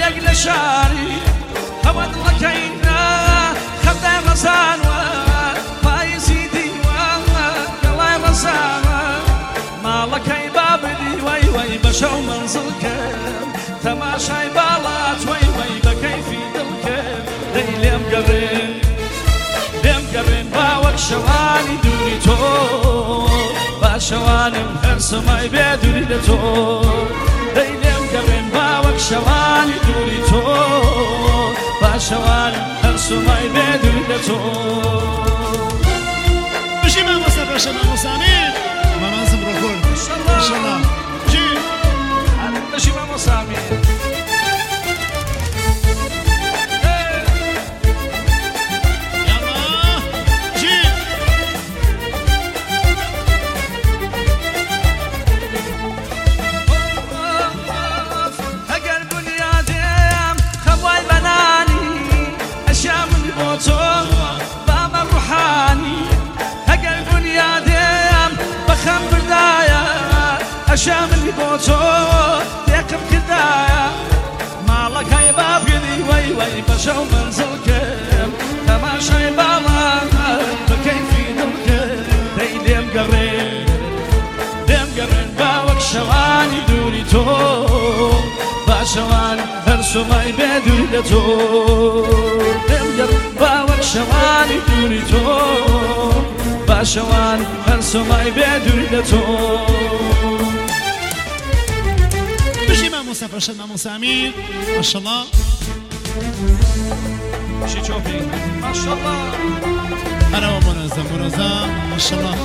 يقل شاري هود لكينا خبدا غزان وفايزيدي وقلاي غزان ما لكي بابدي وي وي بشو منزلكم تماشاي بالات وي وي بكيفي دلكم ليلم قبرين لم قبرين باوك شواني دوري تو باشوانم هر سماي بدوري لتو ليلم قبرين باوك شواني دوري تو باشوانم هر سماي بدوري لتو بشي ما مصطفى شما مصامين ما منظم ركول ان شاء الله ان شاء الله جي بشي ما مصامين بابا روحاني هقل بنيادم بخم بردايا أشامل بوتو يقم كدايا مالك هاي باب يدي وي وي بشو منزلكم تماشاي بابا بكيفي دلكم ليلم قرين ليم قرين باوك شواني دوري تو باشوان هرسو ماي بدوري لتو باوك شواني دوري تو باشوان هرسو ماي بدوري لتو بشي ما مصطفى شما مصامين ما شاء الله شي تشوفي ما شاء الله أنا ومنظم منظم ما شاء الله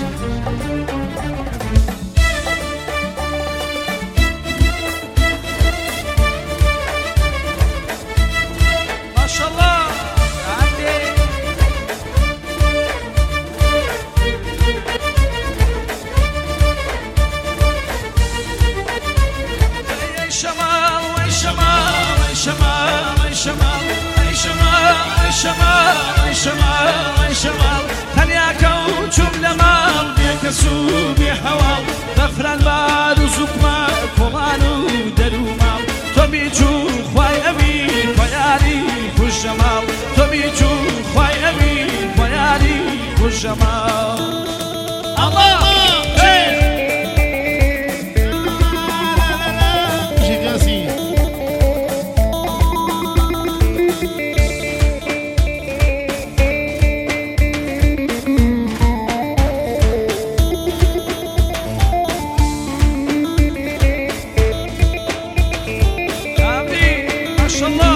ما شاء الله عندي يا شمال وي شمال وي شمال وي شمال وي شمال وي شمال وي شمال وي شمال ثانية كوتشم لمال بيك سوق حوال غفران بعد وزكما كمان ودلومال تبيجو خواي أمين خيالي والجمال تبيجو خواي أمين خيالي والجمال الله جي قاسي ما شاء الله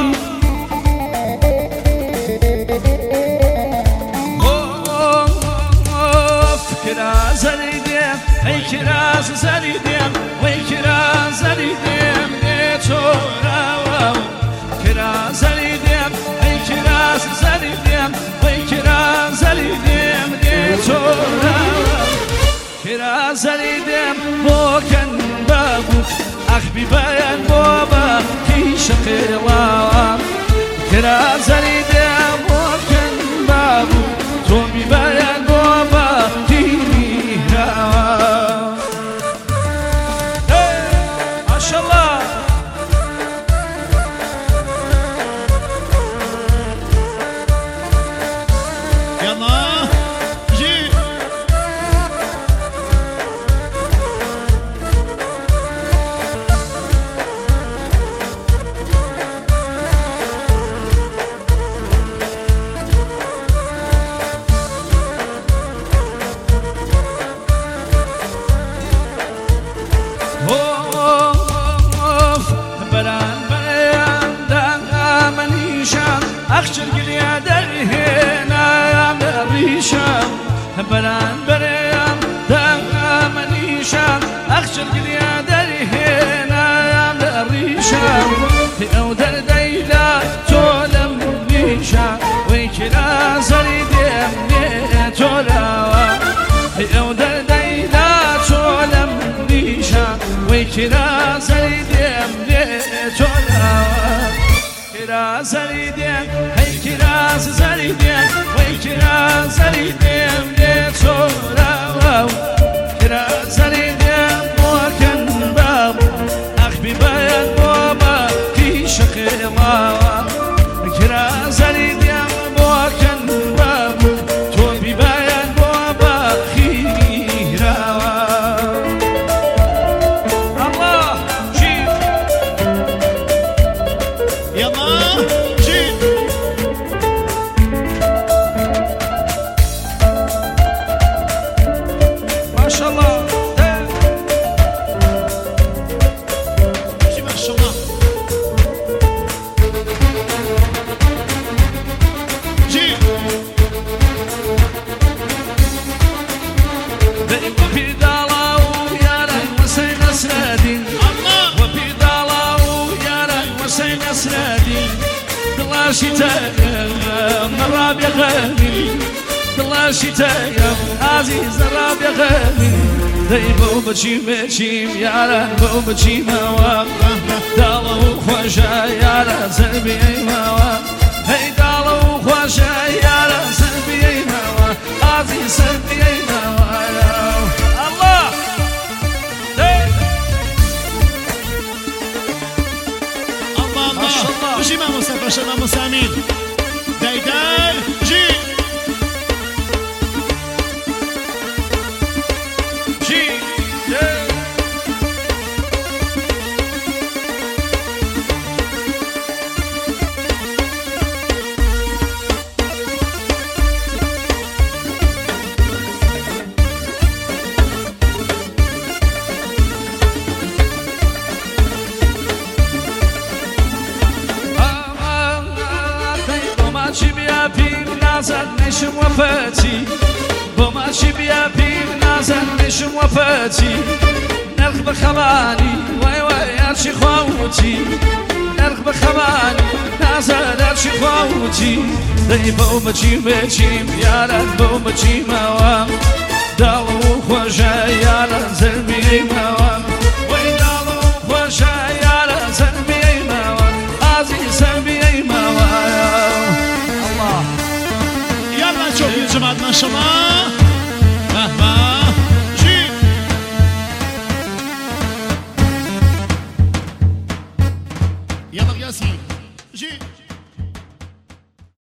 كراز زريدم اي كراز زريدم وي كراز زريدم ديتورا كراز زريدم اي كراز زريدم وي كراز زريدم ديتورا كراز زريدم بوكن بابوك اخبي بيان بابا كي شقيلا كراز زريدم بوكن بابوك تومي بيان بابا ما شاء الله يلا جي أخشر قليا درهنا يا مريشام بران بريام دامنيشام أخشر قليا درهنا يا مريشام في أودر ديلا تولم نيشام ويكلا زريدم نيتولا في أودر ديلا تولم نيشام ويكلا زريدم نيتولا كراز زريدم هي كراز زريدم وي كراز زريدم ديتورا كراز زريدم وكن باب أخبي بيان بابا كي شقيما شتايا مراب يا غالي دڵا شتايا عزيز راب يا غالي دەی بەو بەچیم یاران بەو بچیمەوە داڵە و خۆشە یارە سەربیەیمەوە هەی داڵە و خۆشە یارە سەربیەیمەوە ئازی سەربیەیمەوە الله الله بژی مامۆستا باشە مامۆستا ئەمین دەیدار بژی نشم وفاتي بماشي بيا بيب نازل نشم وفاتي نرخ بخماني واي واي ارشي خواوتي نرخ بخماني نازل ارشي خواوتي داي بو بچيم ياران بو بچيم داو خوشا ياران زربي موا